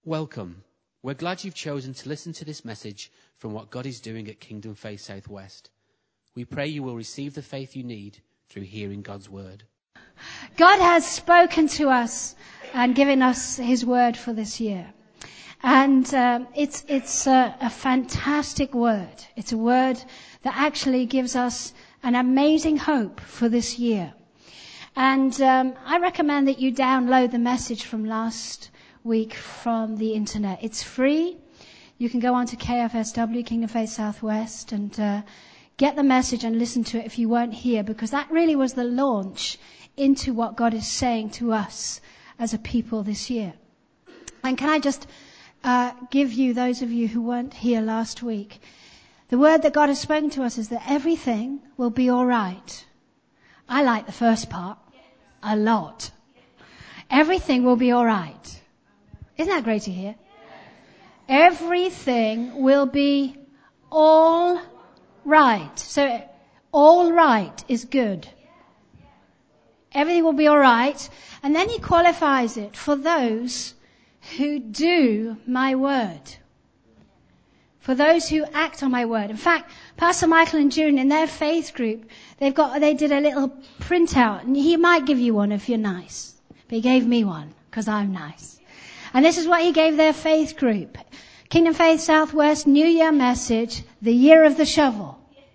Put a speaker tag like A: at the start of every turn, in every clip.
A: Welcome. We're glad you've chosen to listen to this message from what God is doing at Kingdom Faith Southwest. We pray you will receive the faith you need through hearing God's word.
B: God has spoken to us and given us his word for this year. And it's a fantastic word. It's a word that actually gives us an amazing hope for this year. And I recommend that you download the message from last week from the internet. It's free. You can go on to KFSW, Kingdom Faith Southwest, and get the message and listen to it if you weren't here, because that really was the launch into what God is saying to us as a people this year. And can I just give you, those of you who weren't here last week, the word that God has spoken to us is that everything will be all right. I like the first part a lot. Everything will be all right. Isn't that great to hear? Everything will be all right. So all right is good. Everything will be all right. And then he qualifies it for those who do my word. For those who act on my word. In fact, Pastor Michael and June in their faith group, they did a little printout, and he might give you one if you're nice. But he gave me one because I'm nice. And this is what he gave their faith group. Kingdom Faith Southwest New Year message, the year of the shovel.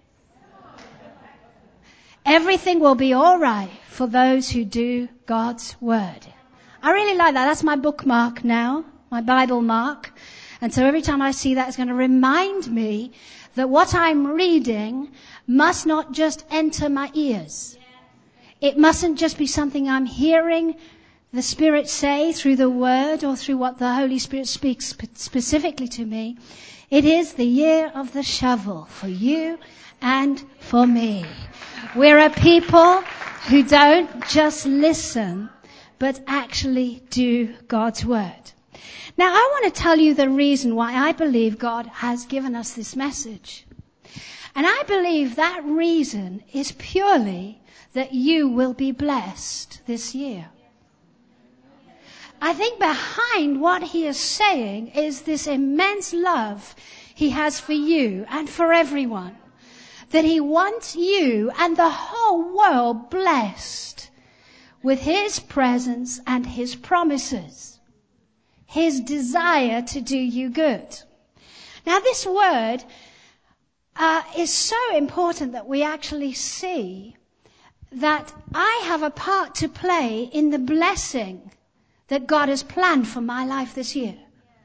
B: Everything will be all right for those who do God's word. I really like that. That's my bookmark now, my Bible mark. And so every time I see that, it's going to remind me that what I'm reading must not just enter my ears. It mustn't just be something I'm hearing the Spirit say through the word or through what the Holy Spirit speaks specifically to me. It is the year of the shovel for you and for me. We're a people who don't just listen, but actually do God's word. Now, I want to tell you the reason why I believe God has given us this message. And I believe that reason is purely that you will be blessed this year. I think behind what he is saying is this immense love he has for you and for everyone. That he wants you and the whole world blessed with his presence and his promises. His desire to do you good. Now this word is so important that we actually see that I have a part to play in the blessing that God has planned for my life this year.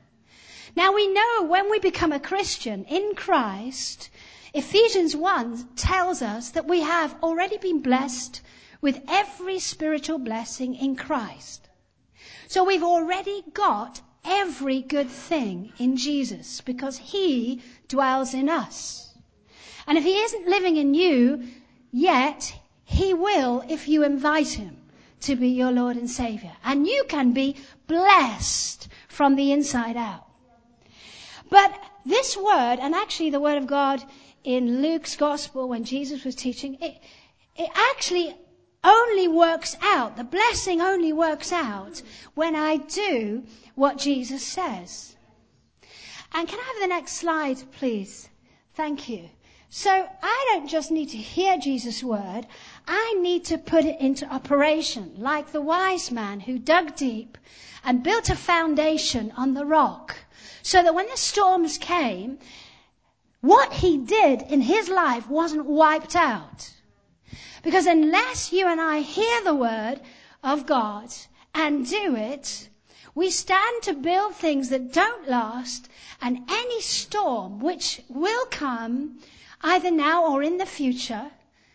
B: Now we know when we become a Christian in Christ, Ephesians 1 tells us that we have already been blessed with every spiritual blessing in Christ. So we've already got every good thing in Jesus because he dwells in us. And if he isn't living in you yet, he will if you invite him to be your Lord and Savior. And you can be blessed from the inside out. But this word, and actually the word of God in Luke's gospel when Jesus was teaching, it actually only works out, the blessing only works out when I do what Jesus says. And can I have the next slide, please? Thank you. So I don't just need to hear Jesus' word, I need to put it into operation, like the wise man who dug deep and built a foundation on the rock, so that when the storms came, what he did in his life wasn't wiped out. Because unless you and I hear the word of God and do it, we stand to build things that don't last, and any storm which will come either now or in the future,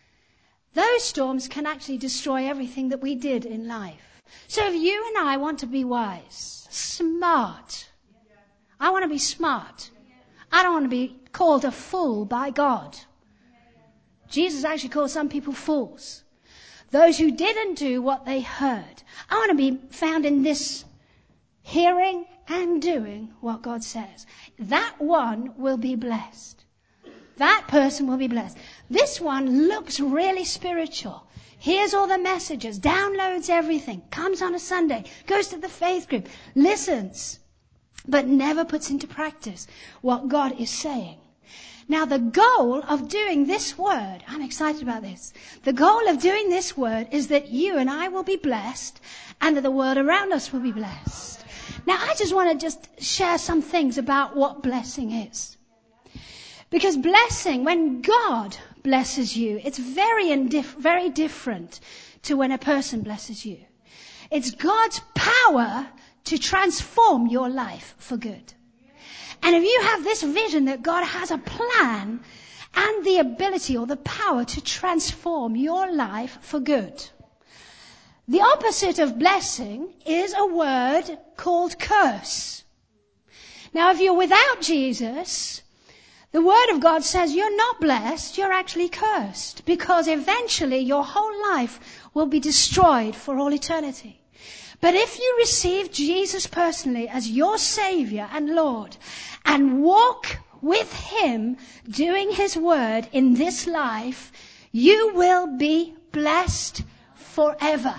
B: those storms can actually destroy everything that we did in life. So if you and I want to be wise, smart, I want to be smart. I don't want to be called a fool by God. Jesus actually called some people fools. Those who didn't do what they heard. I want to be found in this hearing and doing what God says. That one will be blessed. That person will be blessed. This one looks really spiritual. Hears all the messages, downloads everything, comes on a Sunday, goes to the faith group, listens. but never puts into practice what God is saying. Now the goal of doing this word, I'm excited about this. The goal of doing this word is that you and I will be blessed and that the world around us will be blessed. Now I just want to share some things about what blessing is. Because blessing, when God blesses you, it's very different to when a person blesses you. It's God's power to transform your life for good. And if you have this vision that God has a plan and the ability or the power to transform your life for good. The opposite of blessing is a word called curse. Now if you're without Jesus, the Word of God says you're not blessed, you're actually cursed. Because eventually your whole life will be destroyed for all eternity. But if you receive Jesus personally as your Savior and Lord and walk with Him doing His Word in this life, you will be blessed forever.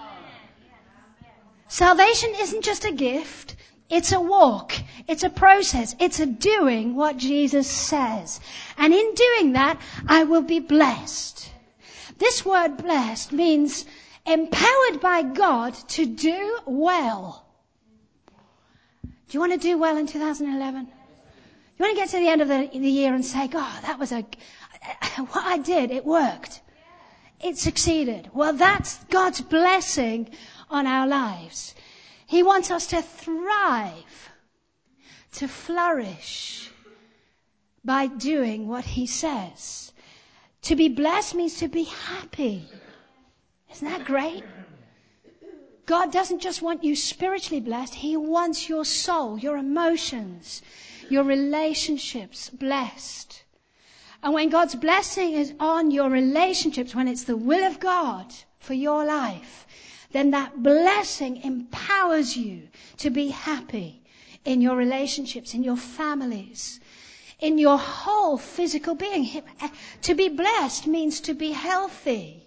B: Salvation isn't just a gift. It's a walk. It's a process. It's a doing what Jesus says. And in doing that, I will be blessed. This word blessed means empowered by God to do well. Do you want to do well in 2011? You want to get to the end of the year and say, God, that was what I did, it worked. It succeeded. Well, that's God's blessing on our lives. He wants us to thrive, to flourish by doing what He says. To be blessed means to be happy. Isn't that great? God doesn't just want you spiritually blessed. He wants your soul, your emotions, your relationships blessed. And when God's blessing is on your relationships, when it's the will of God for your life, then that blessing empowers you to be happy in your relationships, in your families, in your whole physical being. To be blessed means to be healthy.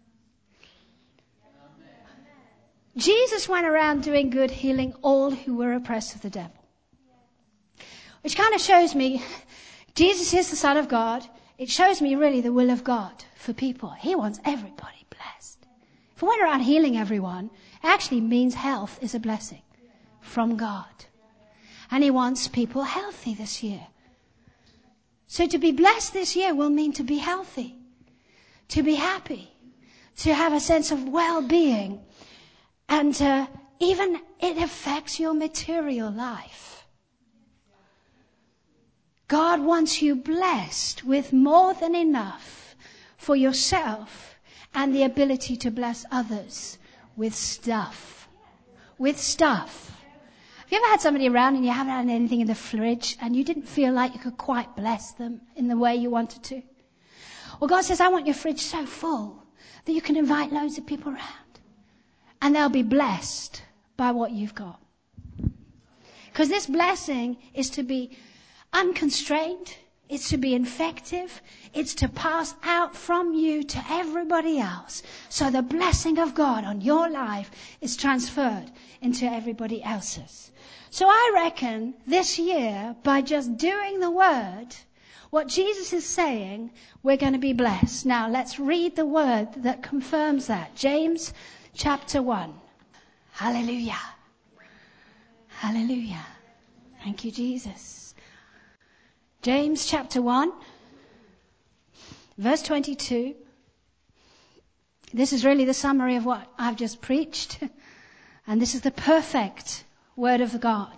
B: Jesus went around doing good, healing all who were oppressed of the devil. Which kind of shows me Jesus is the Son of God. It shows me really the will of God for people. He wants everybody blessed. If we went around healing everyone, it actually means health is a blessing from God. And He wants people healthy this year. So to be blessed this year will mean to be healthy, to be happy, to have a sense of well-being, and even it affects your material life. God wants you blessed with more than enough for yourself and the ability to bless others with stuff. With stuff. Have you ever had somebody around and you haven't had anything in the fridge and you didn't feel like you could quite bless them in the way you wanted to? Well, God says, I want your fridge so full that you can invite loads of people around. And they'll be blessed by what you've got. Because this blessing is to be unconstrained. It's to be infective. It's to pass out from you to everybody else. So the blessing of God on your life is transferred into everybody else's. So I reckon this year, by just doing the word, what Jesus is saying, we're going to be blessed. Now let's read the word that confirms that. James chapter 1. Hallelujah. Hallelujah. Thank you, Jesus. James chapter 1, verse 22. This is really the summary of what I've just preached. And this is the perfect word of God.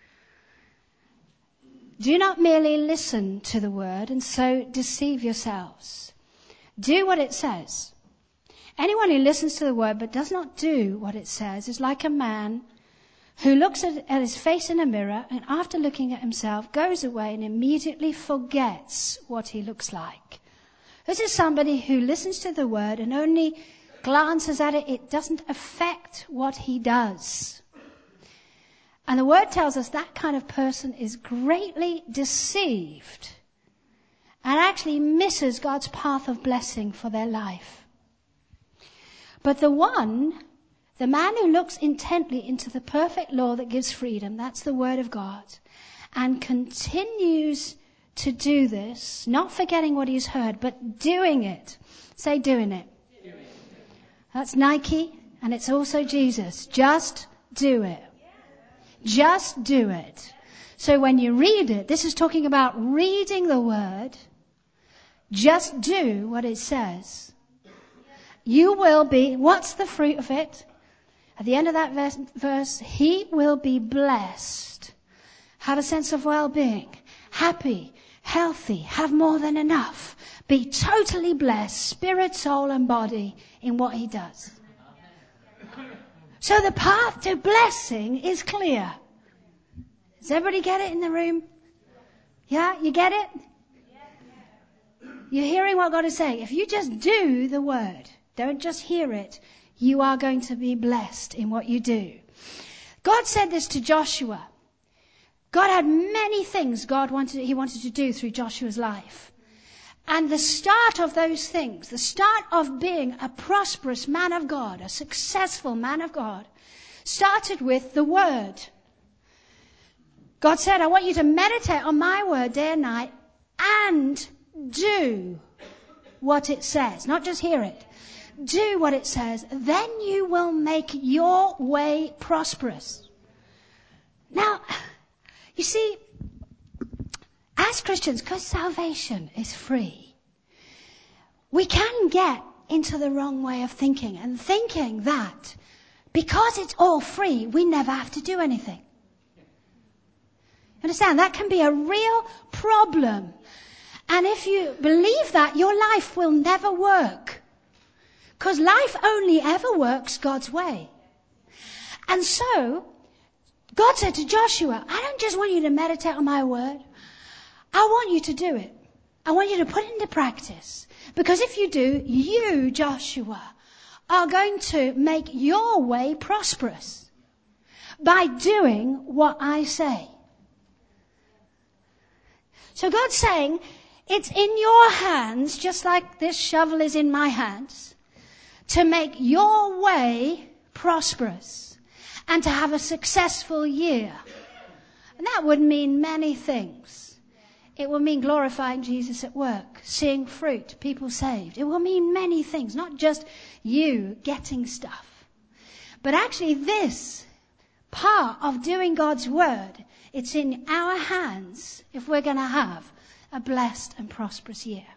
B: Do not merely listen to the word and so deceive yourselves. Do what it says. Anyone who listens to the word but does not do what it says is like a man who looks at his face in a mirror and after looking at himself goes away and immediately forgets what he looks like. This is somebody who listens to the word and only glances at it. It doesn't affect what he does. And the word tells us that kind of person is greatly deceived and actually misses God's path of blessing for their life. But the one The man who looks intently into the perfect law that gives freedom, that's the word of God, and continues to do this, not forgetting what he's heard, but doing it. Say doing it. That's Nike, and it's also Jesus. Just do it. Just do it. So when you read it, this is talking about reading the word. Just do what it says. You will be, what's the fruit of it? At the end of that verse, he will be blessed, have a sense of well-being, happy, healthy, have more than enough, be totally blessed, spirit, soul and body in what he does. So the path to blessing is clear. Does everybody get it in the room? Yeah, you get it? You're hearing what God is saying. If you just do the word, don't just hear it, you are going to be blessed in what you do. God said this to Joshua. God had many things he wanted to do through Joshua's life. And the start of those things, the start of being a prosperous man of God, a successful man of God, started with the word. God said, I want you to meditate on my word day and night and do what it says. Not just hear it. Do what it says. Then you will make your way prosperous. Now, you see, as Christians, because salvation is free, we can get into the wrong way of thinking and thinking that because it's all free, we never have to do anything. Understand? That can be a real problem. And if you believe that, your life will never work. Because life only ever works God's way. And so, God said to Joshua, I don't just want you to meditate on my word. I want you to do it. I want you to put it into practice. Because if you do, you, Joshua, are going to make your way prosperous by doing what I say. So God's saying, it's in your hands, just like this shovel is in my hands, to make your way prosperous and to have a successful year. And that would mean many things. It will mean glorifying Jesus at work, seeing fruit, people saved. It will mean many things, not just you getting stuff. But actually this part of doing God's word, it's in our hands if we're going to have a blessed and prosperous year.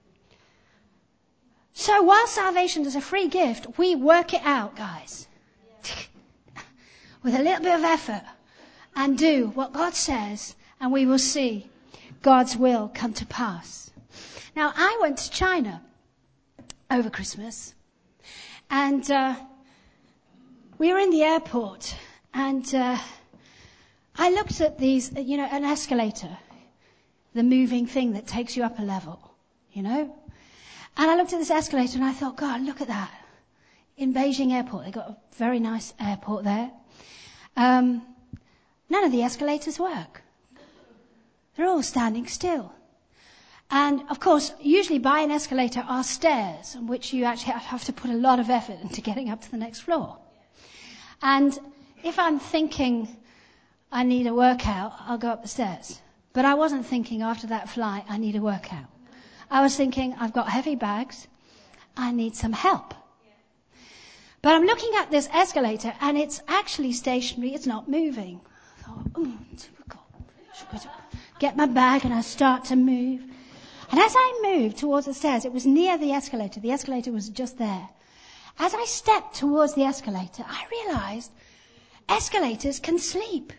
B: So while salvation is a free gift, we work it out, guys. With a little bit of effort and do what God says, and we will see God's will come to pass. Now, I went to China over Christmas, and we were in the airport, and I looked at these, an escalator, the moving thing that takes you up a level, And I looked at this escalator and I thought, God, look at that. In Beijing airport, they got a very nice airport there. None of the escalators work. They're all standing still. And of course, usually by an escalator are stairs, in which you actually have to put a lot of effort into getting up to the next floor. And if I'm thinking I need a workout, I'll go up the stairs. But I wasn't thinking after that flight, I need a workout. I was thinking, I've got heavy bags, I need some help. But I'm looking at this escalator and it's actually stationary, it's not moving. I thought, difficult. Get my bag and I start to move. And as I moved towards the stairs, it was near the escalator was just there. As I stepped towards the escalator, I realized escalators can sleep.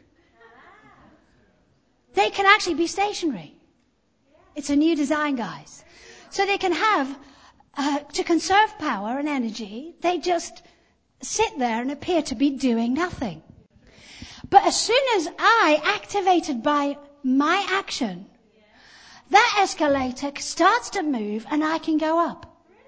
B: They can actually be stationary. It's a new design, guys. So they can have, to conserve power and energy, they just sit there and appear to be doing nothing. But as soon as I activated by my action, that escalator starts to move and I can go up.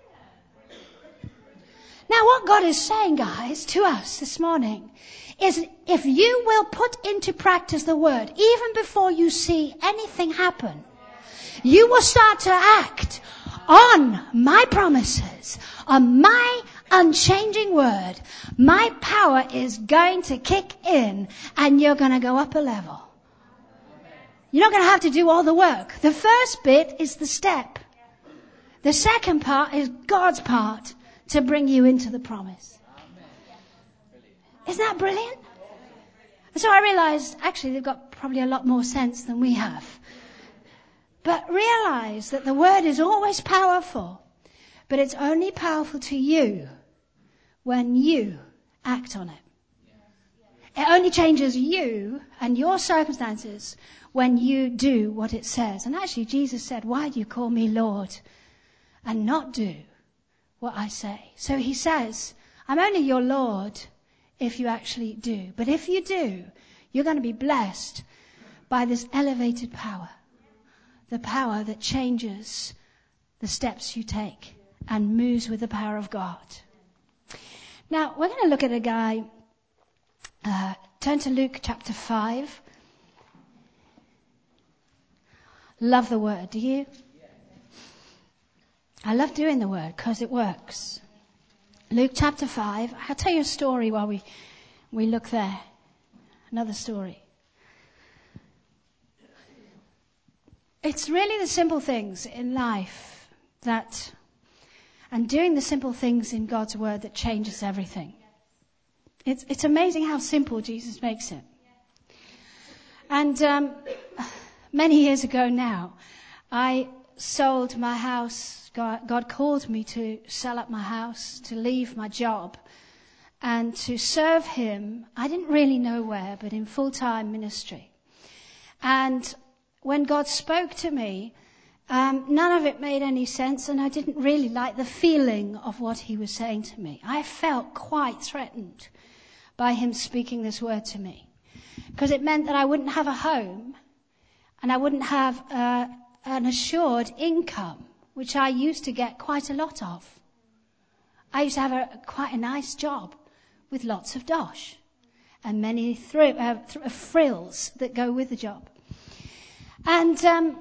B: Now what God is saying, guys, to us this morning is if you will put into practice the word, even before you see anything happen, you will start to act on my promises, on my unchanging word, my power is going to kick in and you're going to go up a level. You're not going to have to do all the work. The first bit is the step. The second part is God's part to bring you into the promise. Isn't that brilliant? So I realized, actually, they've got probably a lot more sense than we have. But realize that the word is always powerful, but it's only powerful to you when you act on it. It only changes you and your circumstances when you do what it says. And actually, Jesus said, why do you call me Lord and not do what I say? So he says, I'm only your Lord if you actually do. But if you do, you're going to be blessed by this elevated power. The power that changes the steps you take and moves with the power of God. Now, we're going to look at a guy. Turn to Luke chapter 5. Love the word, do you? I love doing the word because it works. Luke chapter 5. I'll tell you a story while we look there. Another story. It's really the simple things in life and doing the simple things in God's word that changes everything. It's amazing how simple Jesus makes it. And many years ago now, I sold my house. God called me to sell up my house, to leave my job, and to serve him. I didn't really know where, but in full-time ministry. And when God spoke to me, none of it made any sense, and I didn't really like the feeling of what he was saying to me. I felt quite threatened by him speaking this word to me, because it meant that I wouldn't have a home, and I wouldn't have an assured income, which I used to get quite a lot of. I used to have quite a nice job with lots of dosh and many frills that go with the job. And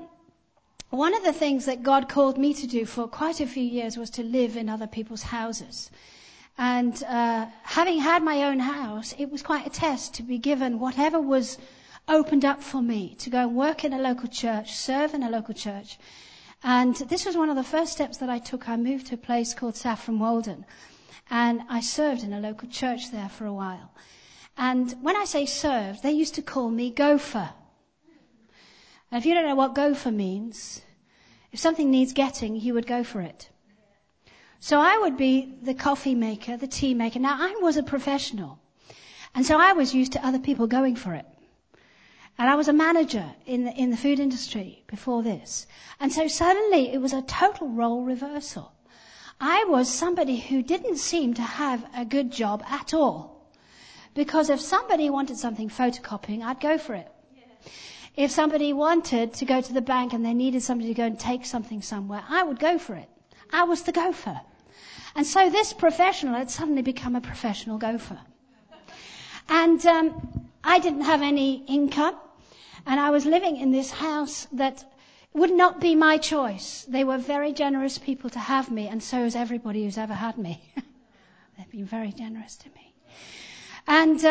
B: one of the things that God called me to do for quite a few years was to live in other people's houses. And having had my own house, it was quite a test to be given whatever was opened up for me to go and work in a local church, serve in a local church. And this was one of the first steps that I took. I moved to a place called Saffron Walden, and I served in a local church there for a while. And when I say served, they used to call me gopher. And if you don't know what gopher means, if something needs getting, you would go for it. So I would be the coffee maker, the tea maker. Now, I was a professional, and so I was used to other people going for it. And I was a manager in the food industry before this. And so suddenly it was a total role reversal. I was somebody who didn't seem to have a good job at all. Because if somebody wanted something photocopying, I'd go for it. If somebody wanted to go to the bank and they needed somebody to go and take something somewhere, I would go for it. I was the gopher. And so this professional had suddenly become a professional gopher. And I didn't have any income, and I was living in this house that would not be my choice. They were very generous people to have me, and so is everybody who's ever had me. They've been very generous to me. And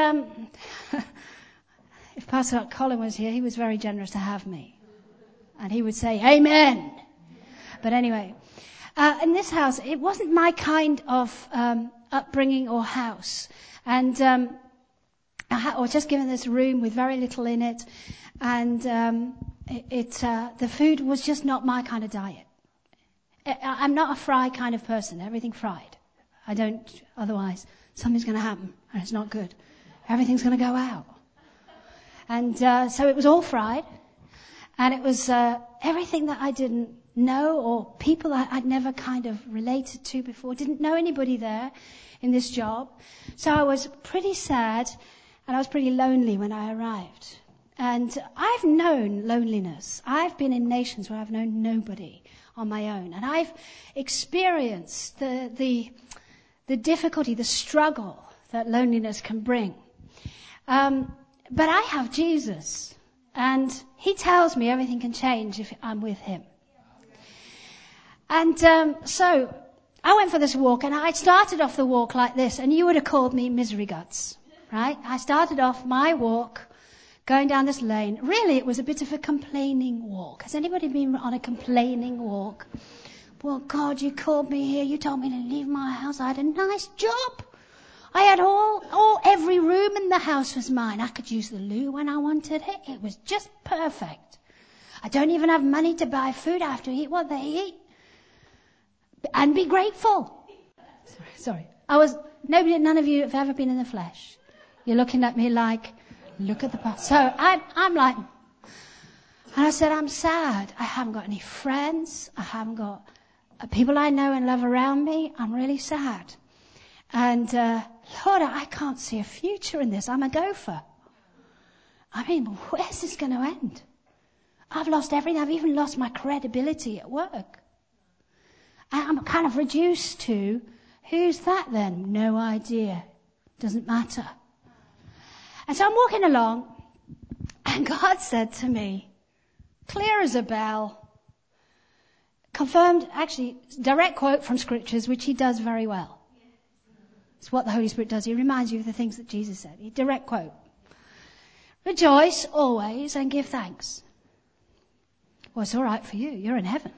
B: if Pastor Colin was here, he was very generous to have me. And he would say, Amen. But anyway, in this house, it wasn't my kind of upbringing or house. And I was just given this room with very little in it, and the food was just not my kind of diet. I'm not a fry kind of person, everything fried. I don't, otherwise something's going to happen, and it's not good. Everything's going to go out. And so it was all fried, and it was everything that I didn't know, or people I'd never kind of related to before, didn't know anybody there in this job. So I was pretty sad, and I was pretty lonely when I arrived. And I've known loneliness. I've been in nations where I've known nobody on my own. And I've experienced the difficulty, the struggle that loneliness can bring. But I have Jesus. And he tells me everything can change if I'm with him. And so I went for this walk, and I started off the walk like this, and you would have called me misery guts, right? I started off my walk going down this lane. Really, it was a bit of a complaining walk. Has anybody been on a complaining walk? Well, God, you called me here. You told me to leave my house. I had a nice job. I had every room in the house was mine. I could use the loo when I wanted it. It was just perfect. I don't even have money to buy food. I have to eat what they eat. And be grateful. Sorry. None of you have ever been in the flesh. You're looking at me like, look at the past. So I'm like, and I said, I'm sad. I haven't got any friends. I haven't got people I know and love around me. I'm really sad. And, Lord, I can't see a future in this. I'm a gopher. I mean, where's this going to end? I've lost everything. I've even lost my credibility at work. I'm kind of reduced to, who's that then? No idea. Doesn't matter. And so I'm walking along, and God said to me, clear as a bell, confirmed, actually, direct quote from scriptures, which he does very well. It's what the Holy Spirit does. He reminds you of the things that Jesus said. Direct quote. Rejoice always and give thanks. Well, it's all right for you. You're in heaven.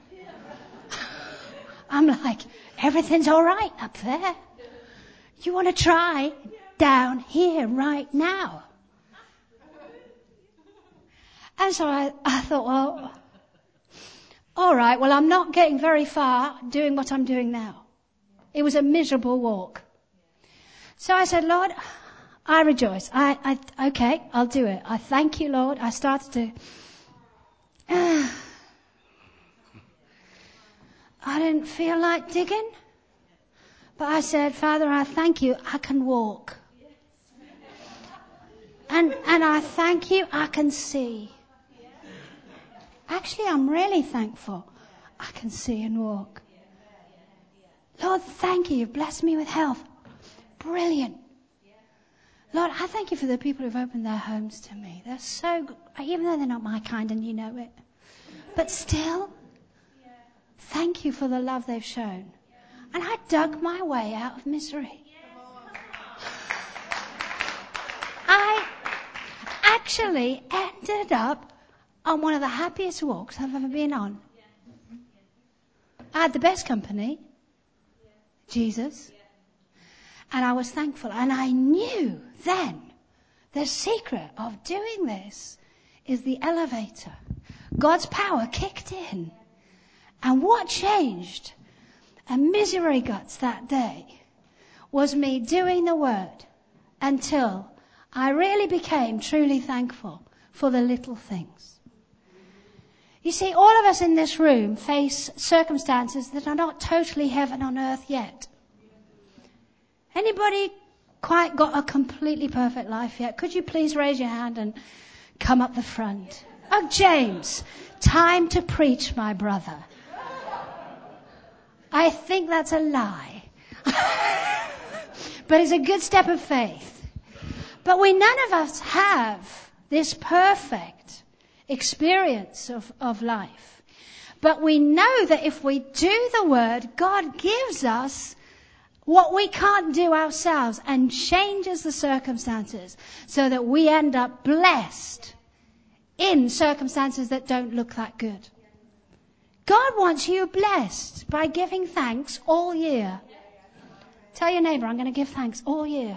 B: I'm like, everything's all right up there. You want to try down here right now? And so I thought, well, all right, well, I'm not getting very far doing what I'm doing now. It was a miserable walk. So I said, Lord, I rejoice. Okay, I'll do it. I thank you, Lord. I started to... I didn't feel like digging. But I said, Father, I thank you. I can walk. And I thank you. I can see. Actually, I'm really thankful. I can see and walk. Lord, thank you. You've blessed me with health. Brilliant. Lord, I thank you for the people who've opened their homes to me. They're so good, even though they're not my kind and you know it. But still, thank you for the love they've shown. And I dug my way out of misery. I actually ended up on one of the happiest walks I've ever been on. I had the best company, Jesus. And I was thankful. And I knew then the secret of doing this is the elevator. God's power kicked in. And what changed a misery guts that day was me doing the word until I really became truly thankful for the little things. You see, all of us in this room face circumstances that are not totally heaven on earth yet. Anybody quite got a completely perfect life yet? Could you please raise your hand and come up the front? Oh, James, time to preach, my brother. I think that's a lie. But it's a good step of faith. But none of us have this perfect experience of life. But we know that if we do the word, God gives us what we can't do ourselves and changes the circumstances so that we end up blessed in circumstances that don't look that good. God wants you blessed by giving thanks all year. Tell your neighbour, I'm going to give thanks all year.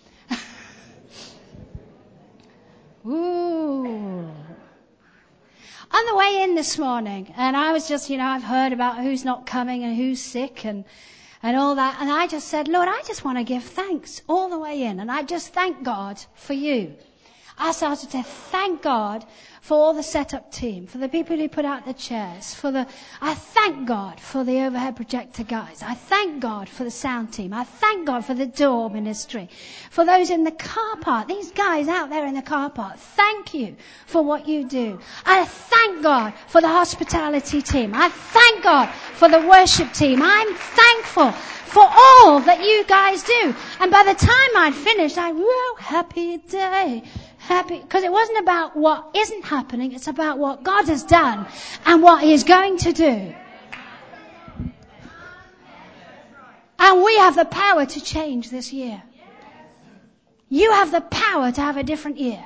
B: Ooh. On the way in this morning, and I was just, I've heard about who's not coming and who's sick and all that. And I just said, Lord, I just want to give thanks all the way in. And I just thank God for you. I started to thank God for all the setup team, for the people who put out the chairs, I thank God for the overhead projector guys. I thank God for the sound team. I thank God for the door ministry, for those in the car park, these guys out there in the car park. Thank you for what you do. I thank God for the hospitality team. I thank God for the worship team. I'm thankful for all that you guys do. And by the time I'd finished, I wrote, happy day. Happy, because it wasn't about what isn't happening, it's about what God has done and what He is going to do. And we have the power to change this year. You have the power to have a different year.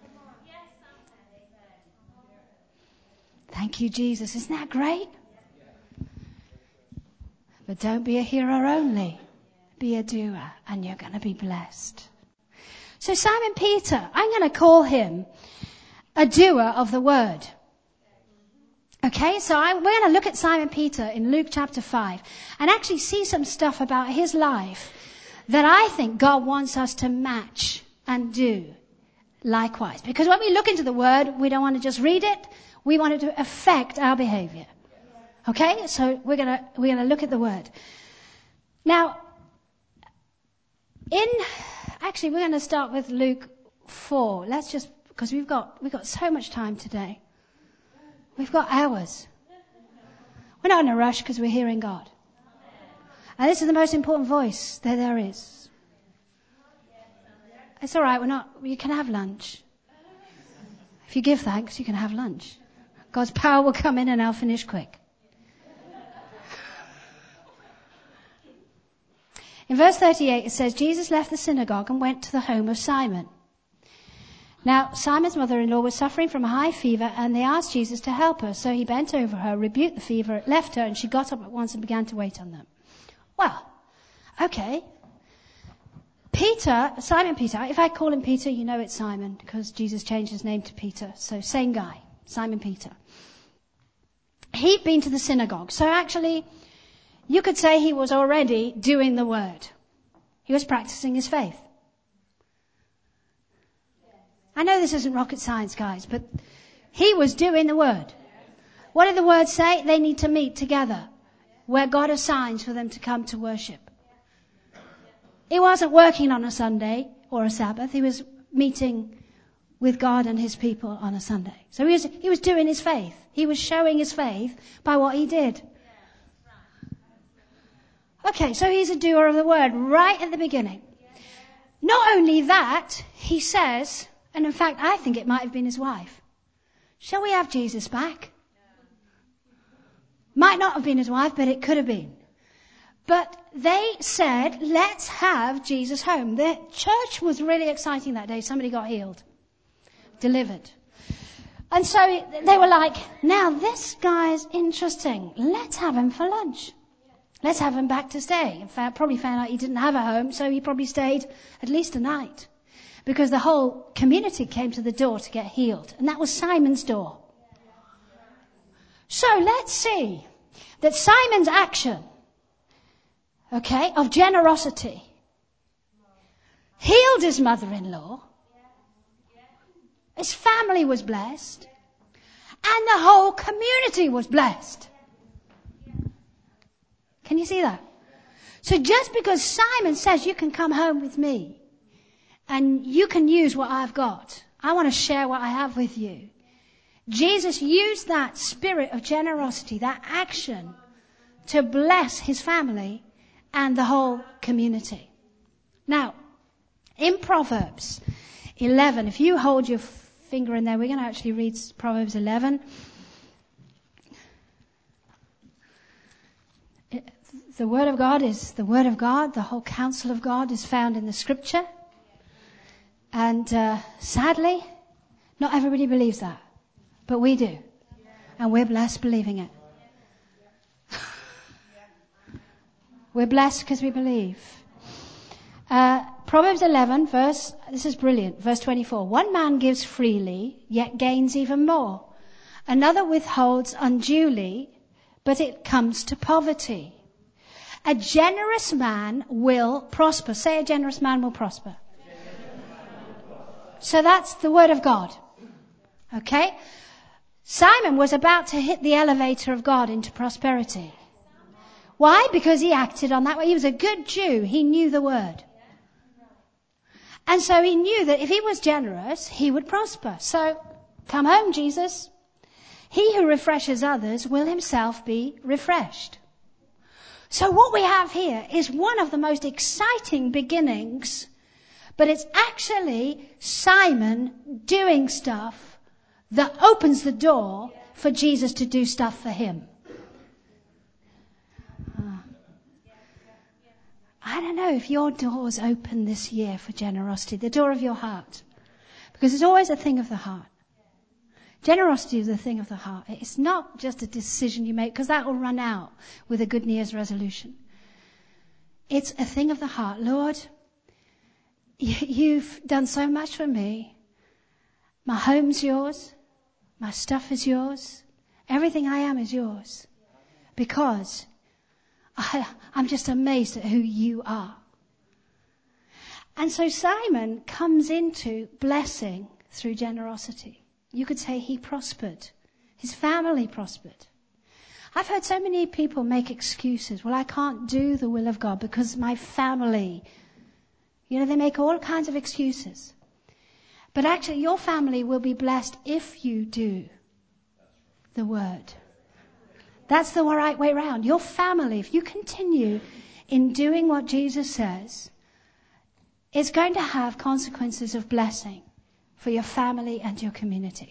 B: Thank you, Jesus. Isn't that great? But don't be a hearer only. Be a doer, and you're going to be blessed. So Simon Peter, I'm going to call him a doer of the word. Okay, so we're going to look at Simon Peter in Luke chapter 5 and actually see some stuff about his life that I think God wants us to match and do likewise. Because when we look into the word, we don't want to just read it. We want it to affect our behavior. Okay, so we're going to look at the word. Now, we're going to start with Luke 4. Because we've got so much time today. We've got hours. We're not in a rush because we're hearing God. And this is the most important voice that there is. It's all right. You can have lunch. If you give thanks, you can have lunch. God's power will come in and I'll finish quick. In verse 38 it says, Jesus left the synagogue and went to the home of Simon. Now, Simon's mother-in-law was suffering from a high fever, and they asked Jesus to help her. So he bent over her, rebuked the fever, left her, and she got up at once and began to wait on them. Well, okay. Simon Peter, if I call him Peter, you know it's Simon, because Jesus changed his name to Peter. So same guy, Simon Peter. He'd been to the synagogue. So actually, you could say he was already doing the word. He was practicing his faith. I know this isn't rocket science, guys, but he was doing the word. What did the word say? They need to meet together where God assigns for them to come to worship. He wasn't working on a Sunday or a Sabbath. He was meeting with God and his people on a Sunday. So he was doing his faith. He was showing his faith by what he did. Okay, so he's a doer of the word right at the beginning. Not only that, he says, and in fact, I think it might have been his wife. Shall we have Jesus back? Might not have been his wife, but it could have been. But they said, let's have Jesus home. The church was really exciting that day. Somebody got healed. Delivered. And so they were like, now this guy's interesting. Let's have him for lunch. Let's have him back to stay. In fact, probably found out he didn't have a home, so he probably stayed at least a night. Because the whole community came to the door to get healed. And that was Simon's door. So let's see that Simon's action, of generosity, healed his mother-in-law. His family was blessed. And the whole community was blessed. Can you see that? So just because Simon says you can come home with me, and you can use what I've got. I want to share what I have with you. Jesus used that spirit of generosity, that action, to bless his family and the whole community. Now, in Proverbs 11, if you hold your finger in there, we're going to actually read Proverbs 11. The Word of God is the Word of God. The whole counsel of God is found in the Scripture. And sadly, not everybody believes that. But we do. And we're blessed believing it. We're blessed because we believe. Proverbs 11, this is brilliant, verse 24. One man gives freely, yet gains even more. Another withholds unduly, but it comes to poverty. A generous man will prosper. Say, a generous man will prosper. So that's the word of God. Okay? Simon was about to hit the elevator of God into prosperity. Why? Because he acted on that way. He was a good Jew. He knew the word. And so he knew that if he was generous, he would prosper. So, come home, Jesus. He who refreshes others will himself be refreshed. So what we have here is one of the most exciting beginnings, but it's actually Simon doing stuff that opens the door for Jesus to do stuff for him. I don't know if your door's open this year for generosity, the door of your heart. Because it's always a thing of the heart. Generosity is a thing of the heart. It's not just a decision you make, because that will run out with a good New Year's resolution. It's a thing of the heart. Lord, you've done so much for me. My home's yours. My stuff is yours. Everything I am is yours. Because I'm just amazed at who you are. And so Simon comes into blessing through generosity. You could say he prospered. His family prospered. I've heard so many people make excuses. Well, I can't do the will of God because my family. You know, they make all kinds of excuses. But actually, your family will be blessed if you do the word. That's the right way around. Your family, if you continue in doing what Jesus says, it's going to have consequences of blessing for your family and your community.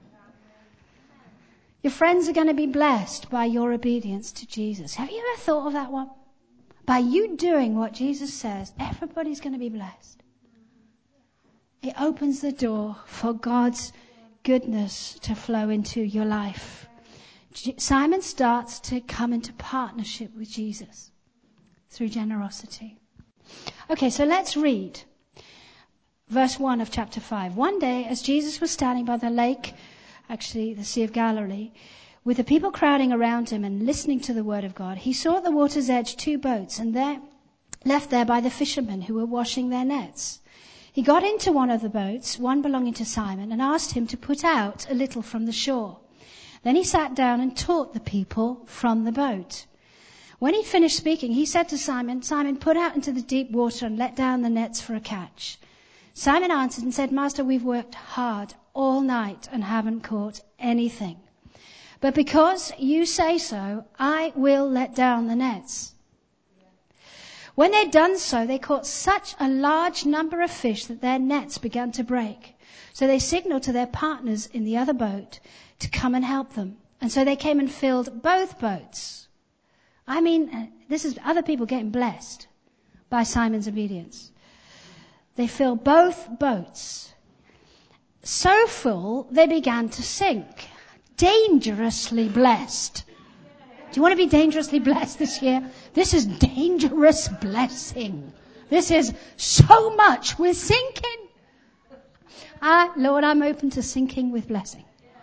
B: Your friends are going to be blessed by your obedience to Jesus. Have you ever thought of that one? By you doing what Jesus says, everybody's going to be blessed. It opens the door for God's goodness to flow into your life. Simon starts to come into partnership with Jesus through generosity. Okay, so let's read verse 1 of chapter 5. One day, as Jesus was standing by the lake, actually the Sea of Galilee, with the people crowding around him and listening to the word of God, he saw at the water's edge 2 boats, and there, left there by the fishermen who were washing their nets. He got into one of the boats, one belonging to Simon, and asked him to put out a little from the shore. Then he sat down and taught the people from the boat. When he finished speaking, he said to Simon, Simon, put out into the deep water and let down the nets for a catch. Simon answered and said, Master, we've worked hard all night and haven't caught anything. But because you say so, I will let down the nets. When they'd done so, they caught such a large number of fish that their nets began to break. So they signaled to their partners in the other boat to come and help them. And so they came and filled both boats. I mean, this is other people getting blessed by Simon's obedience. They filled both boats. So full, they began to sink. Dangerously blessed. Do you want to be dangerously blessed this year? This is dangerous blessing. This is so much. We're sinking. Lord, I'm open to sinking with blessing.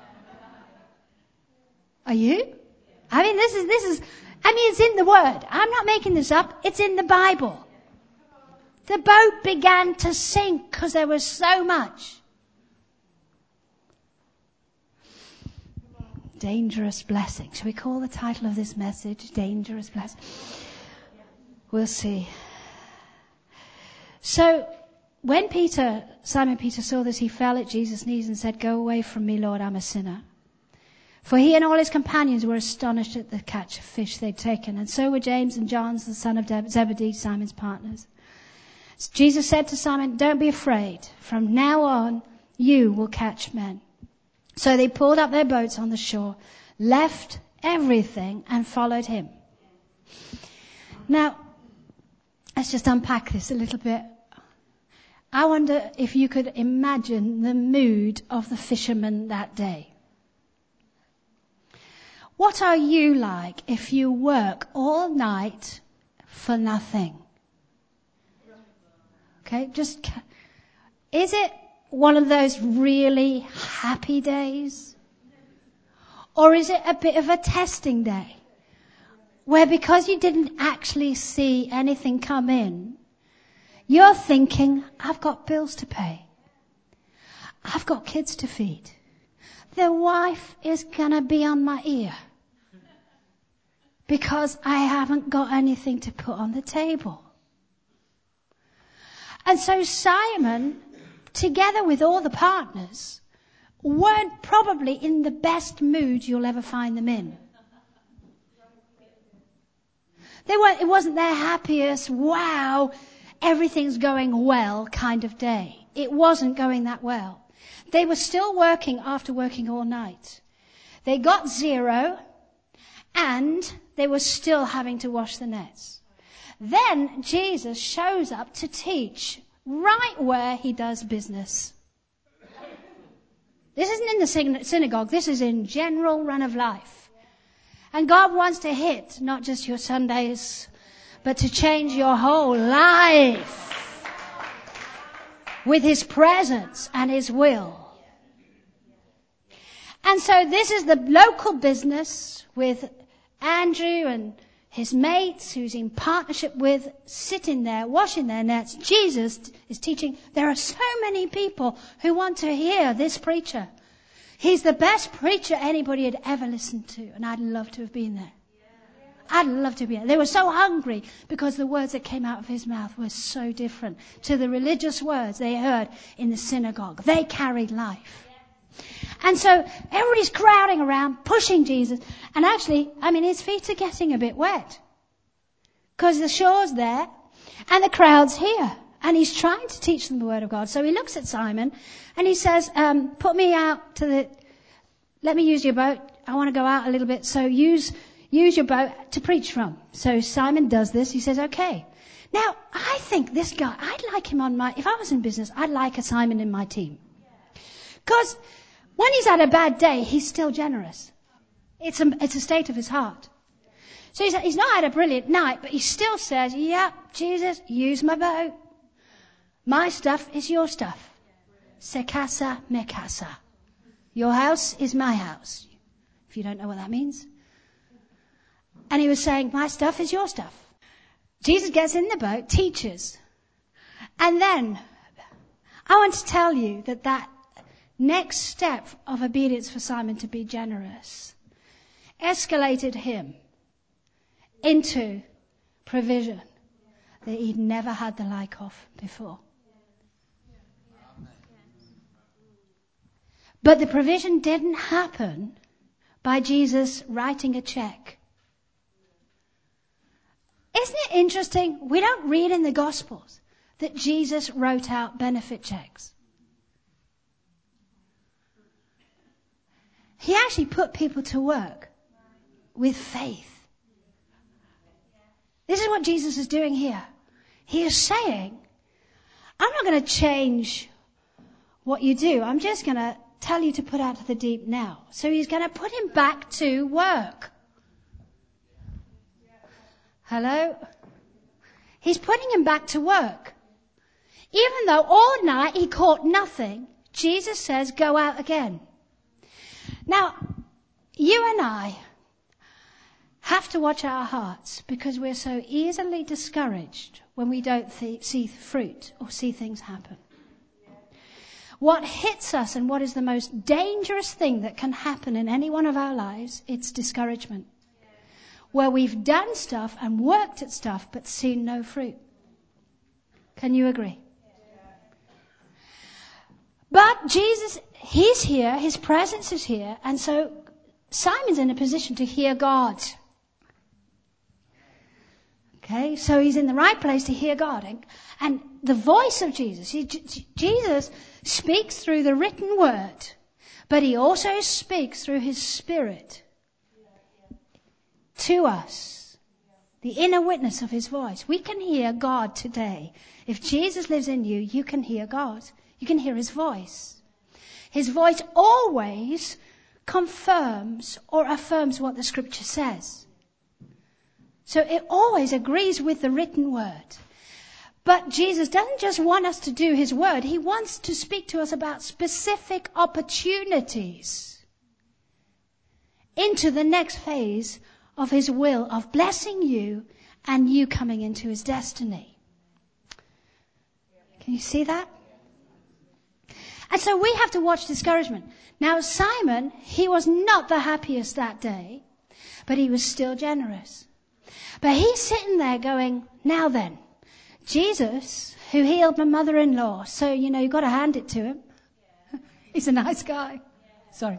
B: Are you? I mean, this is, it's in the Word. I'm not making this up. It's in the Bible. The boat began to sink because there was so much. Dangerous blessing. Shall we call the title of this message Dangerous Blessing? We'll see. So, when Simon Peter saw this, he fell at Jesus' knees and said, Go away from me, Lord, I'm a sinner. For he and all his companions were astonished at the catch of fish they'd taken, and so were James and John, the son of Zebedee, Simon's partners. So Jesus said to Simon, Don't be afraid. From now on, you will catch men. So they pulled up their boats on the shore, left everything, and followed him. Now, let's just unpack this a little bit. I wonder if you could imagine the mood of the fishermen that day. What are you like if you work all night for nothing? Okay, is it one of those really happy days? Or is it a bit of a testing day? Where because you didn't actually see anything come in, you're thinking, I've got bills to pay. I've got kids to feed. The wife is going to be on my ear because I haven't got anything to put on the table. And so Simon, together with all the partners, weren't probably in the best mood you'll ever find them in. It wasn't their happiest, wow, everything's going well kind of day. It wasn't going that well. They were still working after working all night. They got 0 and they were still having to wash the nets. Then Jesus shows up to teach right where he does business. This isn't in the synagogue. This is in general run of life. And God wants to hit not just your Sundays, but to change your whole life with his presence and his will. And so this is the local business with Andrew and his mates, who's in partnership with, sitting there, washing their nets. Jesus is teaching. There are so many people who want to hear this preacher. He's the best preacher anybody had ever listened to, and I'd love to have been there. I'd love to be there. They were so hungry because the words that came out of his mouth were so different to the religious words they heard in the synagogue. They carried life. And so everybody's crowding around, pushing Jesus. And actually, his feet are getting a bit wet. Because the shore's there and the crowd's here. And he's trying to teach them the word of God. So he looks at Simon and he says, put me out let me use your boat. I want to go out a little bit. So use your boat to preach from. So Simon does this. He says, okay. Now, I think this guy, I'd like him if I was in business, I'd like a Simon in my team. Because when he's had a bad day, he's still generous. It's a state of his heart. So he's not had a brilliant night, but he still says, yeah, Jesus, use my boat. My stuff is your stuff. Se casa, me casa. Your house is my house. If you don't know what that means. And he was saying, my stuff is your stuff. Jesus gets in the boat, teaches. And then, I want to tell you that next step of obedience for Simon to be generous escalated him into provision that he'd never had the like of before. But the provision didn't happen by Jesus writing a check. Isn't it interesting? We don't read in the Gospels that Jesus wrote out benefit checks. He actually put people to work with faith. This is what Jesus is doing here. He is saying, I'm not going to change what you do. I'm just going to tell you to put out to the deep now. So he's going to put him back to work. Hello? He's putting him back to work. Even though all night he caught nothing, Jesus says, go out again. Now, you and I have to watch our hearts because we're so easily discouraged when we don't see fruit or see things happen. What hits us and what is the most dangerous thing that can happen in any one of our lives, it's discouragement. Where we've done stuff and worked at stuff but seen no fruit. Can you agree? But Jesus, he's here, his presence is here, and so Simon's in a position to hear God. Okay, so he's in the right place to hear God. And the voice of Jesus, Jesus speaks through the written word, but he also speaks through his Spirit to us. The inner witness of his voice. We can hear God today. If Jesus lives in you, you can hear God. You can hear his voice. His voice always confirms or affirms what the scripture says. So it always agrees with the written word. But Jesus doesn't just want us to do his word. He wants to speak to us about specific opportunities into the next phase of his will of blessing you and you coming into his destiny. Can you see that? And so we have to watch discouragement. Now Simon, he was not the happiest that day, but he was still generous. But he's sitting there going, now then, Jesus, who healed my mother-in-law, so, you've got to hand it to him. He's a nice guy. Sorry.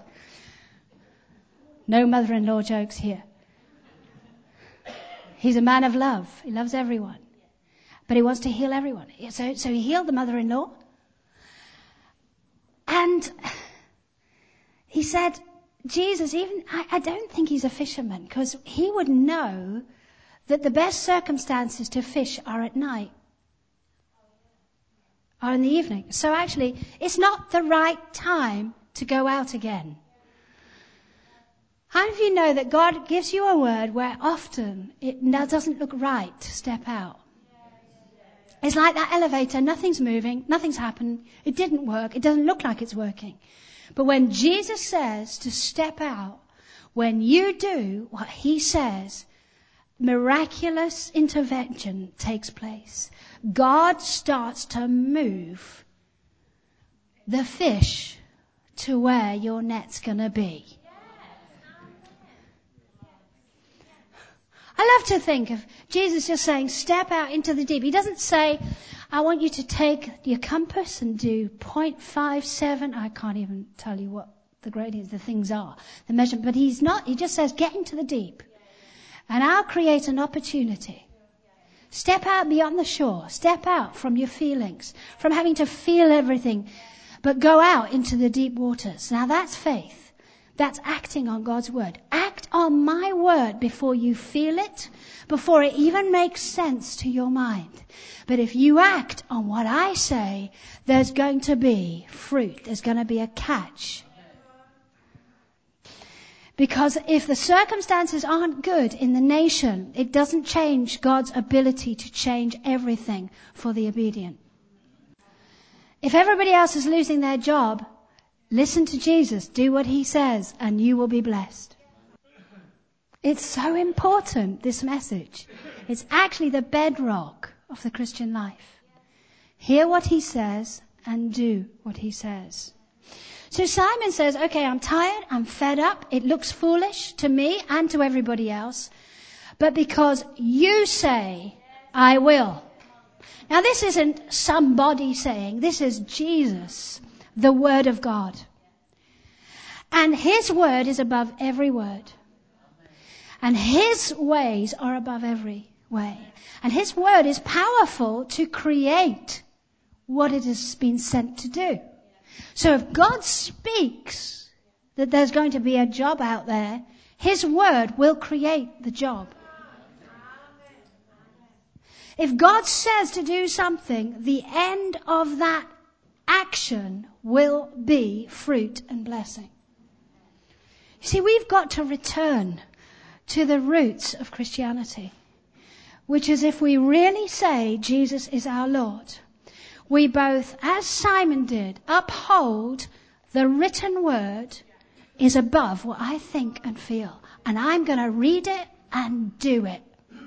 B: No mother-in-law jokes here. He's a man of love. He loves everyone. But he wants to heal everyone. So he healed the mother-in-law. And he said, Jesus, I don't think he's a fisherman, because he would know that the best circumstances to fish are at night, are in the evening. So actually, it's not the right time to go out again. How many of you know that God gives you a word where often it doesn't look right to step out? It's like that elevator, nothing's moving, nothing's happened, it didn't work, it doesn't look like it's working. But when Jesus says to step out, when you do what he says, miraculous intervention takes place. God starts to move the fish to where your net's going to be. I love to think of Jesus just saying, step out into the deep. He doesn't say, I want you to take your compass and do 0.57. I can't even tell you what the gradients, the things are, the measurement. But he just says, get into the deep. And I'll create an opportunity. Step out beyond the shore. Step out from your feelings, from having to feel everything. But go out into the deep waters. Now that's faith. That's acting on God's word. Act on my word before you feel it, before it even makes sense to your mind. But if you act on what I say, there's going to be fruit. There's going to be a catch. Because if the circumstances aren't good in the nation, it doesn't change God's ability to change everything for the obedient. If everybody else is losing their job, listen to Jesus, do what he says, and you will be blessed. It's so important, this message. It's actually the bedrock of the Christian life. Hear what he says and do what he says. So Simon says, okay, I'm tired, I'm fed up, it looks foolish to me and to everybody else, but because you say, I will. Now this isn't somebody saying, this is Jesus, the Word of God. And his word is above every word. And his ways are above every way. And his word is powerful to create what it has been sent to do. So if God speaks that there's going to be a job out there, his word will create the job. If God says to do something, the end of that action will be fruit and blessing. You see, we've got to return to the roots of Christianity, which is if we really say Jesus is our Lord, we both, as Simon did, uphold the written word is above what I think and feel. And I'm going to read it and do it.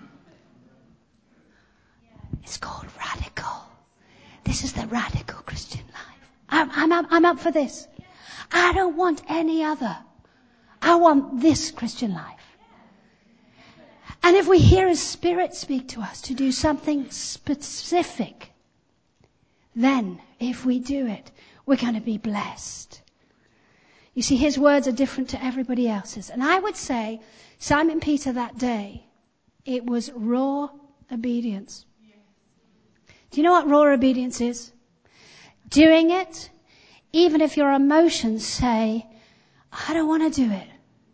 B: It's called radical. This is the radical Christian life. I'm up for this. I don't want any other. I want this Christian life. And if we hear His Spirit speak to us to do something specific, then if we do it, we're going to be blessed. You see, His words are different to everybody else's. And I would say, Simon Peter that day, it was raw obedience. Do you know what raw obedience is? Doing it, even if your emotions say, I don't want to do it.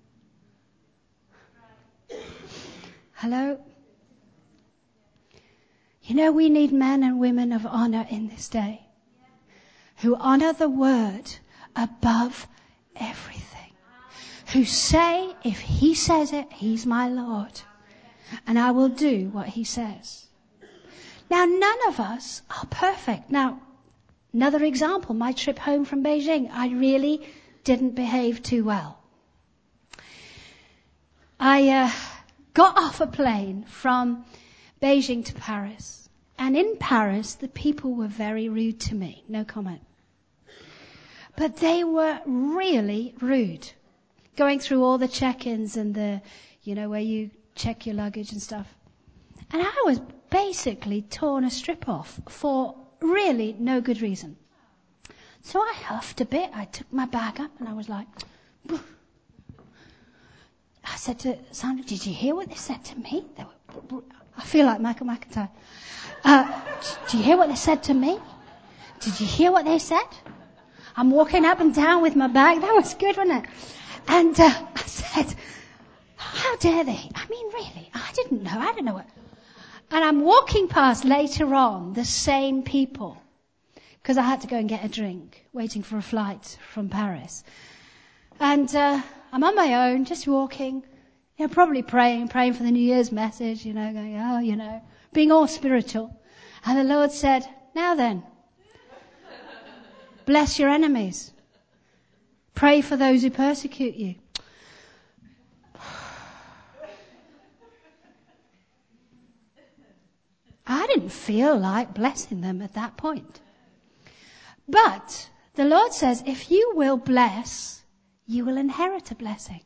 B: Hello? You know, we need men and women of honor in this day who honor the word above everything. Who say, if He says it, He's my Lord. And I will do what He says. Now, none of us are perfect. Now, another example, my trip home from Beijing, I really didn't behave too well. I got off a plane from Beijing to Paris. And in Paris, the people were very rude to me. No comment. But they were really rude. Going through all the check-ins and the, where you check your luggage and stuff. And I was basically torn a strip off for really no good reason. So I huffed a bit. I took my bag up and I was like, Boof. I said to Sandra, did you hear what they said to me? I feel like Michael McIntyre. Do you hear what they said to me? Did you hear what they said? I'm walking up and down with my bag. That was good, wasn't it? And I said, how dare they? I mean, really, I didn't know. I don't know what. And I'm walking past later on the same people, because I had to go and get a drink, waiting for a flight from Paris. And I'm on my own, just walking, probably praying for the New Year's message, going, being all spiritual. And the Lord said, now then, bless your enemies. Pray for those who persecute you. I didn't feel like blessing them at that point. But the Lord says, if you will bless, you will inherit a blessing.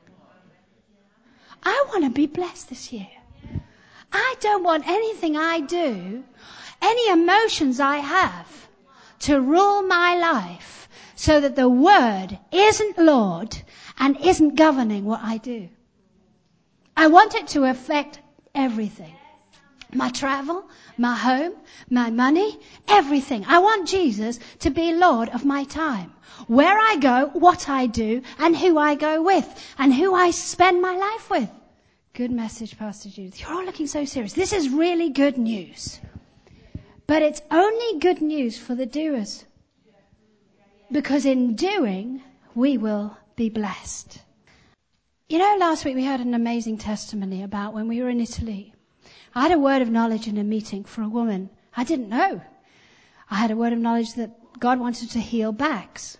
B: I want to be blessed this year. I don't want anything I do, any emotions I have, to rule my life so that the Word isn't Lord and isn't governing what I do. I want it to affect everything. My travel, my home, my money, everything. I want Jesus to be Lord of my time. Where I go, what I do, and who I go with, and who I spend my life with. Good message, Pastor Judith. You're all looking so serious. This is really good news. But it's only good news for the doers. Because in doing, we will be blessed. Last week we heard an amazing testimony about when we were in Italy. I had a word of knowledge in a meeting for a woman. I didn't know. I had a word of knowledge that God wanted to heal backs.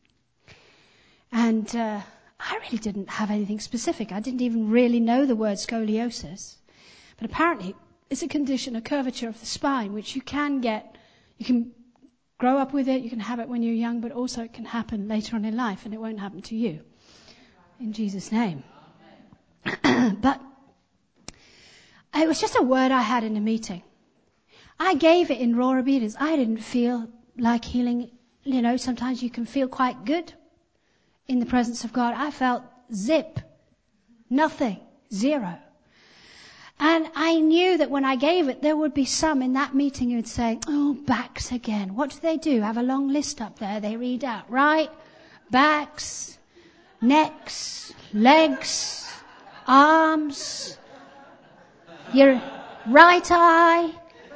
B: And I really didn't have anything specific. I didn't even really know the word scoliosis. But apparently it's a condition, a curvature of the spine, which you can get. You can grow up with it, you can have it when you're young, but also it can happen later on in life, and it won't happen to you. In Jesus' name. But it was just a word I had in a meeting. I gave it in raw obedience. I didn't feel like healing. Sometimes you can feel quite good in the presence of God. I felt zip. Nothing. Zero. And I knew that when I gave it, there would be some in that meeting who would say, oh, backs again. What do? Have a long list up there. They read out, right? Backs, necks, legs, arms, your right eye.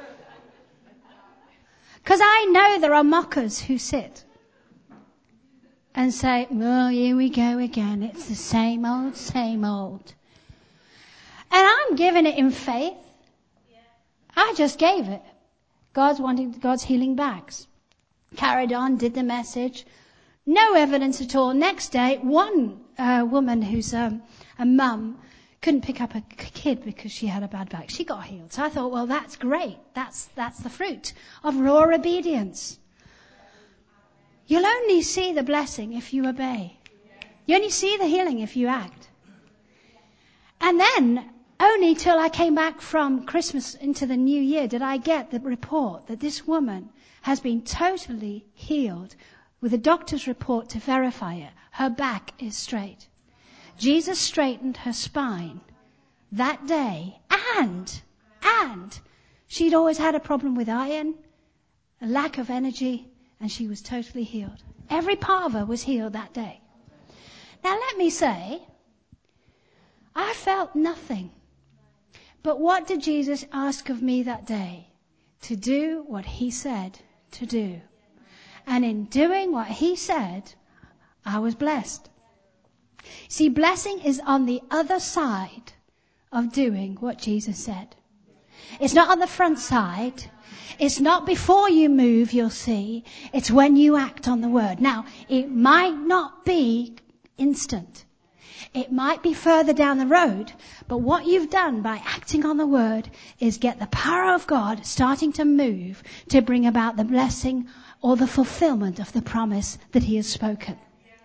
B: Because I know there are mockers who sit and say, well, here we go again. It's the same old, same old. And I'm giving it in faith. I just gave it. God's healing backs. Carried on, did the message. No evidence at all. Next day, one woman who's a mum couldn't pick up a kid because she had a bad back. She got healed. So I thought, well, that's great. That's the fruit of raw obedience. You'll only see the blessing if you obey. You only see the healing if you act. And then, only till I came back from Christmas into the new year did I get the report that this woman has been totally healed with a doctor's report to verify it. Her back is straight. Jesus straightened her spine that day, and she'd always had a problem with iron, a lack of energy, and she was totally healed. Every part of her was healed that day. Now let me say, I felt nothing. But what did Jesus ask of me that day? To do what he said to do. And in doing what he said, I was blessed. See, blessing is on the other side of doing what Jesus said. It's not on the front side. It's not before you move, you'll see. It's when you act on the word. Now, it might not be instant. It might be further down the road, but what you've done by acting on the word is get the power of God starting to move to bring about the blessing or the fulfillment of the promise that he has spoken.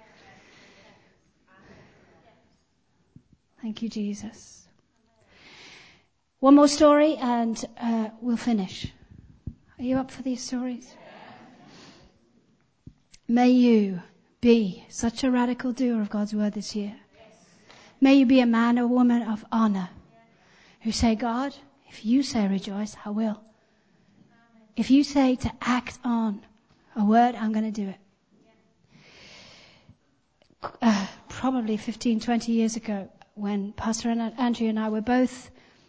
B: Thank you, Jesus. One more story and we'll finish. Are you up for these stories? May you be such a radical doer of God's word this year. May you be a man or woman of honor who say, God, if you say rejoice, I will. If you say to act on a word, I'm going to do it. Probably 15, 20 years ago, when Pastor Andrew and I were both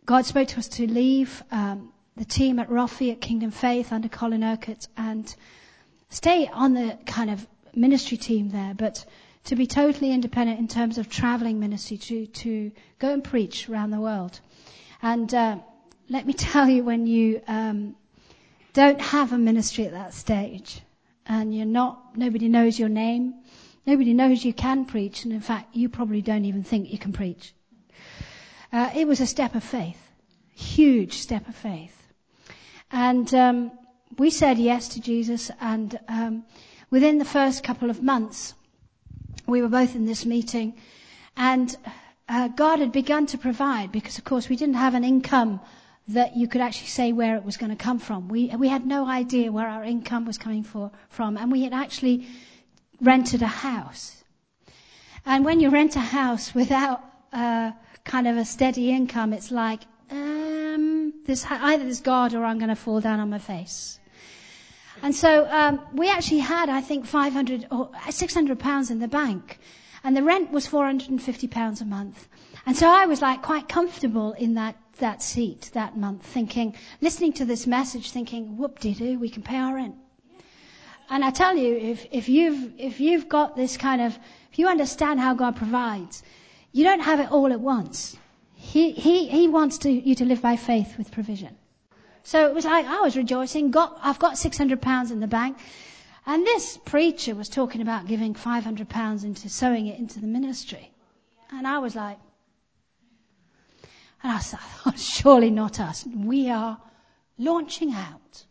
B: God spoke to us to leave the team at Roffey at Kingdom Faith under Colin Urquhart and stay on the kind of ministry team there, but to be totally independent in terms of traveling ministry, to go and preach around the world. And let me tell you, when you don't have a ministry at that stage, and nobody knows your name, nobody knows you can preach, and in fact, you probably don't even think you can preach. It was a step of faith, huge step of faith. And we said yes to Jesus, and within the first couple of months, we were both in this meeting, and God had begun to provide, because of course we didn't have an income that you could actually say where it was going to come from. We had no idea where our income was coming from, and we had actually rented a house. And when you rent a house without kind of a steady income, it's like, either there's God or I'm going to fall down on my face. And so we actually had, I think, 500 or 600 pounds in the bank, and the rent was 450 pounds a month. And so I was like quite comfortable in that seat that month, thinking, listening to this message, thinking, whoop-de-doo, we can pay our rent. And I tell you, if you've got this kind of, if you understand how God provides, you don't have it all at once. He wants you to live by faith with provision. So it was like I was rejoicing. I've got 600 pounds in the bank, and this preacher was talking about giving 500 pounds into sowing it into the ministry, and I was like, and I thought, surely not us. We are launching out.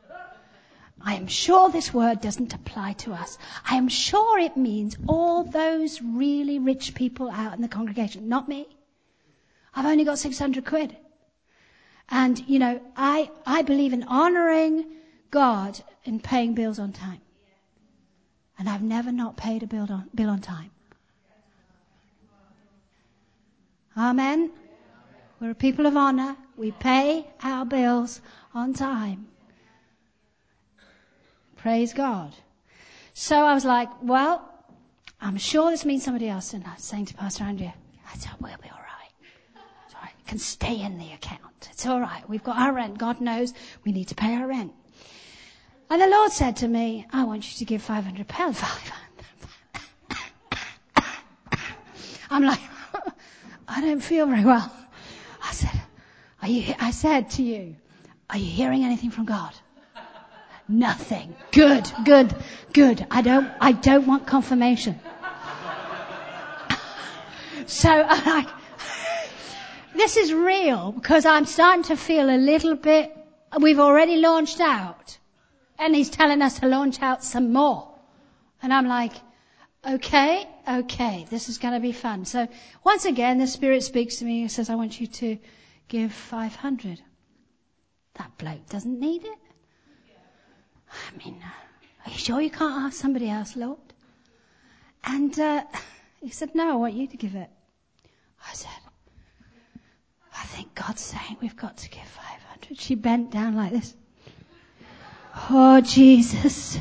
B: I am sure this word doesn't apply to us. I am sure it means all those really rich people out in the congregation, not me. I've only got 600 quid. And, I believe in honouring God in paying bills on time. And I've never not paid a bill on time. Amen? We're a people of honour. We pay our bills on time. Praise God. So I was like, well, I'm sure this means somebody else. And I was saying to Pastor Andrea, I said, we'll be all right. It's all right. It can stay in the account. It's all right. We've got our rent. God knows we need to pay our rent. And the Lord said to me, I want you to give £500. I'm like, I don't feel very well. I said to you, are you hearing anything from God? Nothing. Good. I don't want confirmation. So I'm like, this is real, because I'm starting to feel a little bit, we've already launched out, and he's telling us to launch out some more. And I'm like, okay, this is going to be fun. So once again, the Spirit speaks to me and says, I want you to give 500. That bloke doesn't need it. I mean, are you sure you can't ask somebody else, Lord? And he said, no, I want you to give it. I said, I think God's saying we've got to give 500. She bent down like this. Oh, Jesus.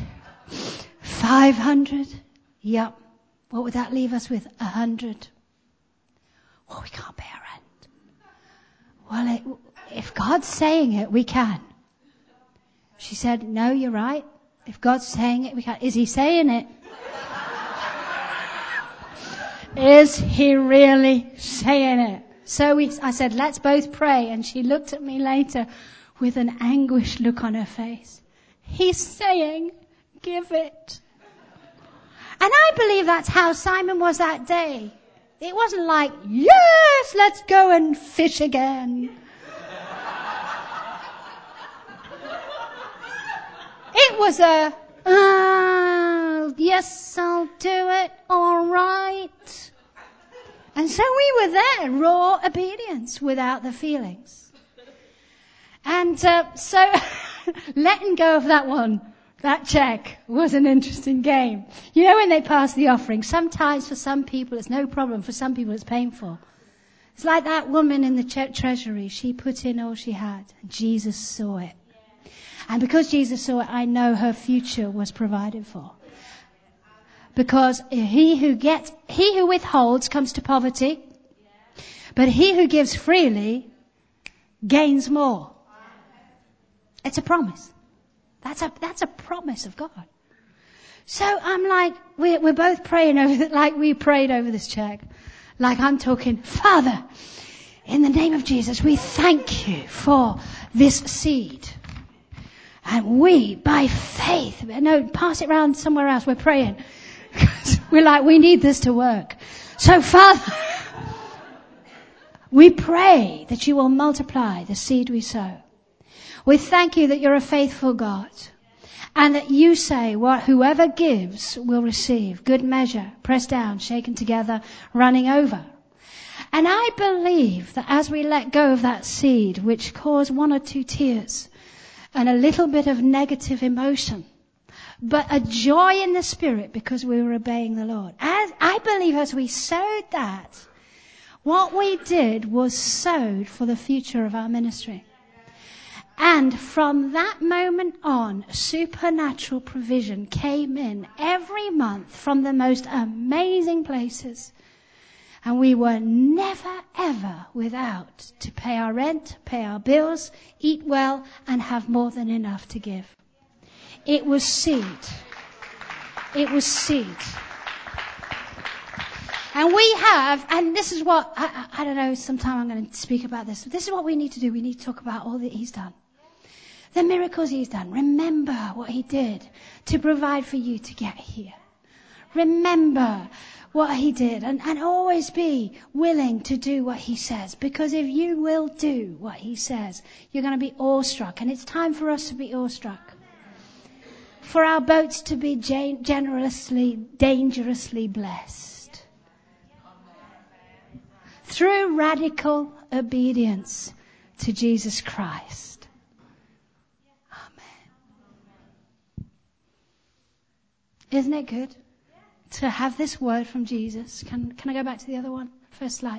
B: 500? Yep. What would that leave us with? 100. Well, we can't pay our rent. Well, if God's saying it, we can. She said, no, you're right. If God's saying it, we can. Is he saying it? Is he really saying it? So I said, let's both pray. And she looked at me later with an anguished look on her face. He's saying, give it. And I believe that's how Simon was that day. It wasn't like, yes, let's go and fish again. It was yes, I'll do it, all right. And so we were there, raw obedience without the feelings. And so letting go of that check was an interesting game. You know, when they pass the offering, sometimes for some people it's no problem, for some people it's painful. It's like that woman in the treasury. She put in all she had, and Jesus saw it. And because Jesus saw it, I know her future was provided for. Because he who withholds comes to poverty, but he who gives freely gains more. It's a promise. That's a promise of God. So I'm like, we're both praying over, like we prayed over this check. Like I'm talking, Father, in the name of Jesus, we thank you for this seed. And we, by faith, no, pass it around somewhere else, we're praying. We're like, we need this to work. So Father, we pray that you will multiply the seed we sow. We thank you that you're a faithful God. And that you say, whoever gives will receive. Good measure, pressed down, shaken together, running over. And I believe that as we let go of that seed, which caused 1 or 2 tears, and a little bit of negative emotion, but a joy in the spirit because we were obeying the Lord. I believe as we sowed that, what we did was sowed for the future of our ministry. And from that moment on, supernatural provision came in every month from the most amazing places. And we were never, ever without to pay our rent, pay our bills, eat well, and have more than enough to give. It was seed. It was seed. And we have, and this is what, I don't know, sometime I'm going to speak about this. This is what we need to do. We need to talk about all that He's done. The miracles He's done. Remember what He did to provide for you to get here. Remember what He did and always be willing to do what He says. Because if you will do what He says, you're going to be awestruck. And it's time for us to be awestruck. For our boats to be dangerously blessed. Through radical obedience to Jesus Christ. Isn't it good to have this word from Jesus? Can I go back to the other one? First slide.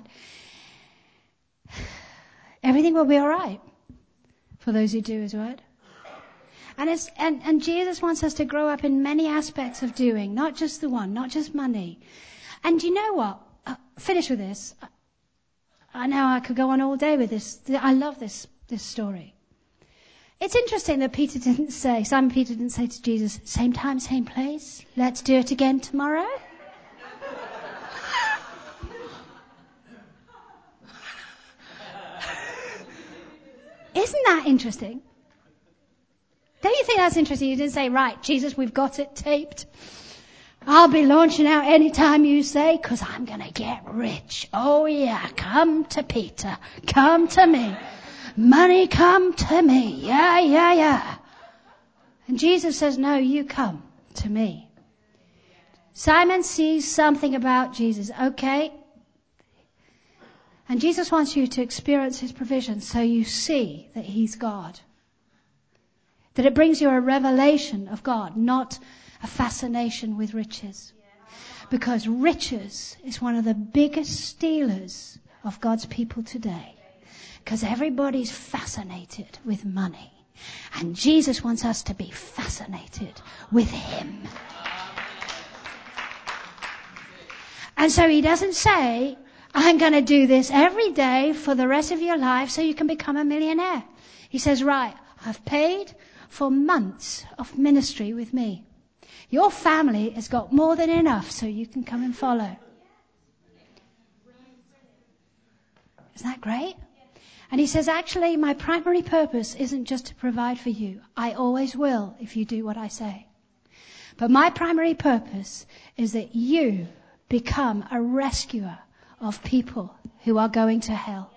B: Everything will be all right for those who do His word. And Jesus wants us to grow up in many aspects of doing, not just the one, not just money. And you know what? Finish with this. I know I could go on all day with this. I love this story. It's interesting that Simon Peter didn't say to Jesus, same time, same place, let's do it again tomorrow. Isn't that interesting? Don't you think that's interesting? You didn't say, right, Jesus, we've got it taped. I'll be launching out anytime you say, because I'm going to get rich. Oh yeah, come to Peter, come to me. Money, come to me. Yeah. And Jesus says, no, you come to me. Simon sees something about Jesus. Okay. And Jesus wants you to experience His provision so you see that He's God. That it brings you a revelation of God, not a fascination with riches. Because riches is one of the biggest stealers of God's people today. Because everybody's fascinated with money. And Jesus wants us to be fascinated with Him. And so He doesn't say, I'm going to do this every day for the rest of your life so you can become a millionaire. He says, right, I've paid for months of ministry with me. Your family has got more than enough so you can come and follow. Isn't that great? And He says, actually, my primary purpose isn't just to provide for you. I always will if you do what I say. But my primary purpose is that you become a rescuer of people who are going to hell.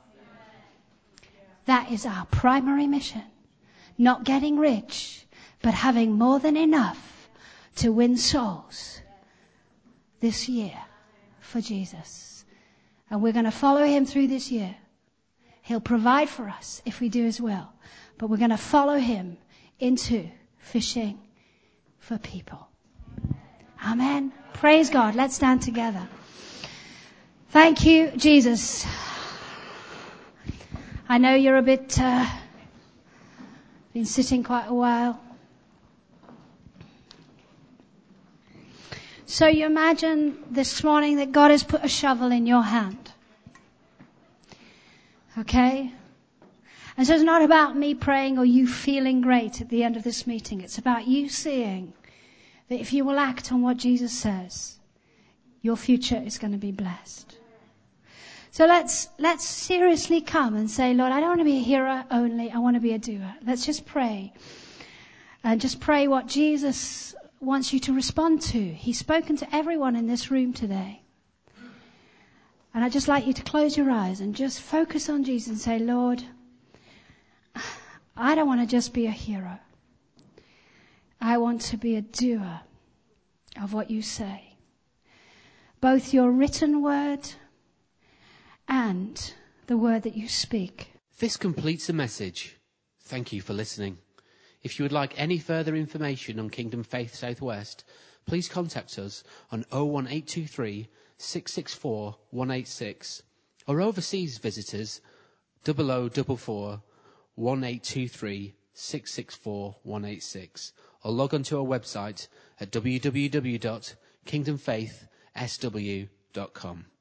B: That is our primary mission. Not getting rich, but having more than enough to win souls this year for Jesus. And we're going to follow Him through this year. He'll provide for us if we do His will. But we're going to follow Him into fishing for people. Amen. Praise God. Let's stand together. Thank you, Jesus. I know you're a bit, been sitting quite a while. So you imagine this morning that God has put a shovel in your hand. Okay? And so it's not about me praying or you feeling great at the end of this meeting. It's about you seeing that if you will act on what Jesus says, your future is going to be blessed. So let's seriously come and say, Lord, I don't want to be a hearer only. I want to be a doer. Let's just pray. And just pray what Jesus wants you to respond to. He's spoken to everyone in this room today. And I'd just like you to close your eyes and just focus on Jesus and say, Lord, I don't want to just be a hearer. I want to be a doer of what you say. Both your written word and the word that you speak.
A: This completes the message. Thank you for listening. If you would like any further information on Kingdom Faith Southwest, please contact us on 01823 664 186 or overseas visitors 0044 1823 664 186 or log on to our website at www.kingdomfaithsw.com.